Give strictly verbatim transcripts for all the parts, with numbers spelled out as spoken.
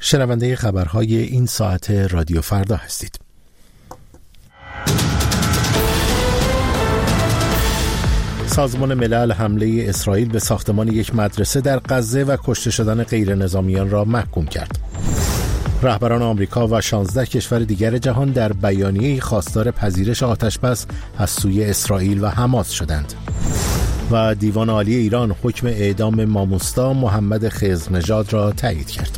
شنونده خبرهای این ساعت رادیو فردا هستید. سازمان ملل حمله اسرائیل به ساختمان یک مدرسه در غزه و کشته شدن غیر نظامیان را محکوم کرد. رهبران آمریکا و شانزده کشور دیگر جهان در بیانیه‌ای خواستار پذیرش آتش‌بس از سوی اسرائیل و حماس شدند. و دیوان عالی ایران حکم اعدام ماموستا محمد خضرنژاد را تایید کرد.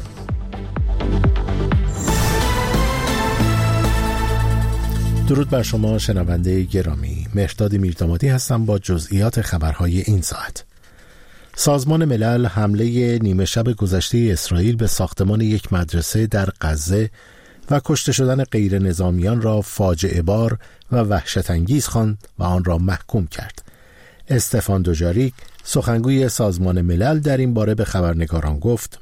درود بر شما شنونده گرامی، مهرداد میردامادی هستم با جزئیات خبرهای این ساعت. سازمان ملل حمله نیمه شب گذشته اسرائیل به ساختمان یک مدرسه در غزه و کشته شدن غیر نظامیان را فاجعه بار و وحشت انگیز خواند و آن را محکوم کرد. استفان دوجاریک سخنگوی سازمان ملل در این باره به خبرنگاران گفت: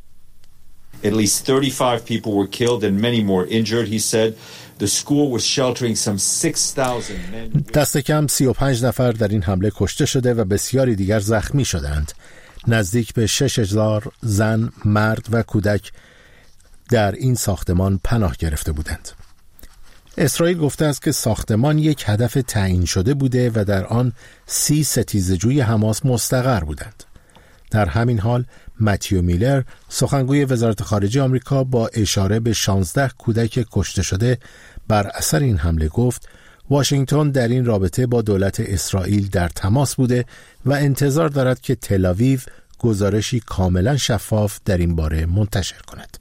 At least thirty-five people were killed and many more injured, he said. The school was sheltering some six thousand men. دست کم سی و پنج نفر در این حمله کشته شده و بسیاری دیگر زخمی شدند. نزدیک به شش هزار زن، مرد و کودک در این ساختمان پناه گرفته بودند. اسرائیل گفته است که ساختمان یک هدف تعیین شده بوده و در آن سی ستیزجوی حماس مستقر بودند. در همین حال متیو میلر سخنگوی وزارت خارجه آمریکا با اشاره به شانزده کودک کشته شده بر اثر این حمله گفت واشنگتن در این رابطه با دولت اسرائیل در تماس بوده و انتظار دارد که تل‌آویو گزارشی کاملا شفاف در این باره منتشر کند.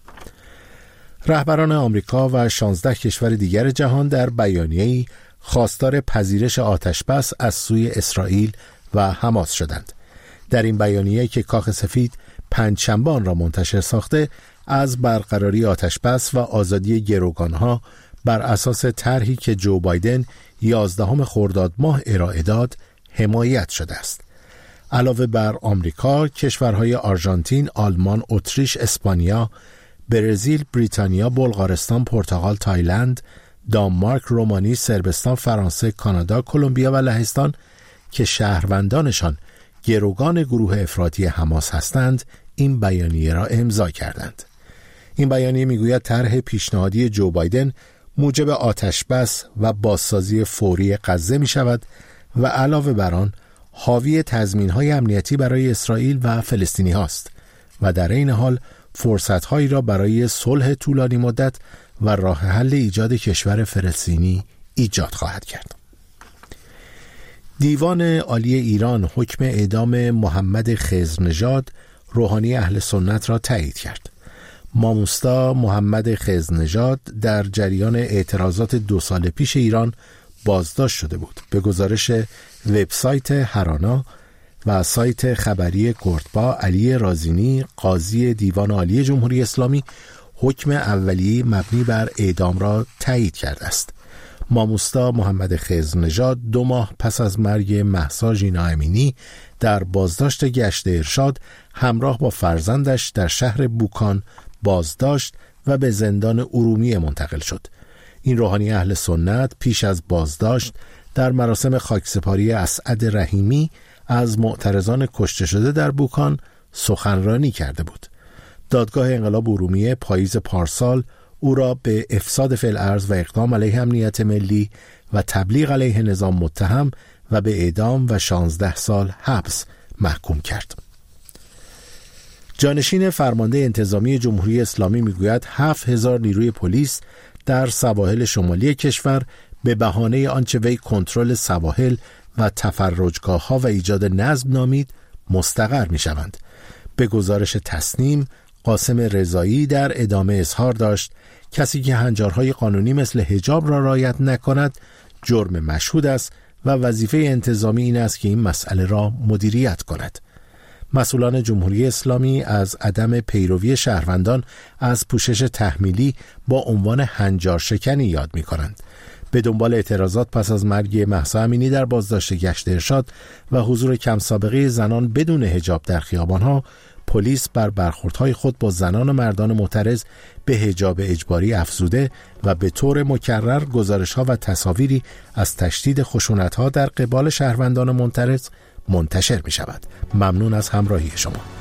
رهبران آمریکا و شانزده کشور دیگر جهان در بیانیه‌ای خواستار پذیرش آتش‌بس از سوی اسرائیل و حماس شدند. در این بیانیه که کاخ سفید پنجشنبه آن را منتشر ساخته، از برقراری آتش‌بس و آزادی گروگانها بر اساس طرحی که جو بایدن یازدهم خرداد ماه ارائه داد حمایت شده است. علاوه بر آمریکا، کشورهای آرژانتین، آلمان، اتریش، اسپانیا، برزیل، بریتانیا، بلغارستان، پرتغال، تایلند، دانمارک، رومانی، صربستان، فرانسه، کانادا، کلمبیا و لهستان که شهروندانشان گروگان گروه افراطی حماس هستند این بیانیه را امضا کردند. این بیانیه میگوید طرح پیشنهادی جو بایدن موجب آتش‌بس و بازسازی فوری غزه می شود و علاوه بر آن حاوی تضمین‌های امنیتی برای اسرائیل و فلسطینی هاست و در این حال فرصت‌هایی را برای صلح طولانی مدت و راه حل ایجاد کشور فلسطینی ایجاد خواهد کرد. دیوان عالی ایران حکم اعدام محمد خضرنژاد روحانی اهل سنت را تایید کرد. ماموستا محمد خضرنژاد در جریان اعتراضات دو سال پیش ایران بازداشت شده بود. به گزارش وبسایت هرانا و سایت خبری گردبا، علی رازینی قاضی دیوان عالی جمهوری اسلامی حکم اولیه مبنی بر اعدام را تایید کرده است. ماموستا محمد خضرنژاد دو ماه پس از مرگ مهسا ژینا امینی در بازداشت گشت ارشاد همراه با فرزندش در شهر بوکان بازداشت و به زندان ارومیه منتقل شد. این روحانی اهل سنت پیش از بازداشت در مراسم خاکسپاری اسعد رحیمی از معترضان کشته شده در بوکان سخنرانی کرده بود. دادگاه انقلاب ارومیه پاییز پارسال او را به افساد فی الارض و اقدام علیه امنیت ملی و تبلیغ علیه نظام متهم و به اعدام و شانزده سال حبس محکوم کرد. جانشین فرمانده انتظامی جمهوری اسلامی میگوید هفت هزار نیروی پلیس در سواحل شمالی کشور به بهانه آنچه وی کنترل سواحل و تفرجگاه‌ها و ایجاد نظم نامید مستقر می‌شوند. به گزارش تسنیم، قاسم رضایی در ادامه اظهار داشت کسی که هنجارهای قانونی مثل حجاب را رعایت نکند جرم مشهود است و وظیفه انتظامی این است که این مسئله را مدیریت کند. مسئولان جمهوری اسلامی از عدم پیروی شهروندان از پوشش تحمیلی با عنوان هنجار شکنی یاد می کنند. به دنبال اعتراضات پس از مرگ مهسا امینی در بازداشت گشت ارشاد و حضور کم سابقه زنان بدون حجاب در خیابانها، پلیس بر برخوردهای خود با زنان و مردان معترض به حجاب اجباری افزوده و به طور مکرر گزارش‌ها و تصاویری از تشدید خشونت‌ها در قبال شهروندان معترض منتشر می‌شود. ممنون از همراهی شما.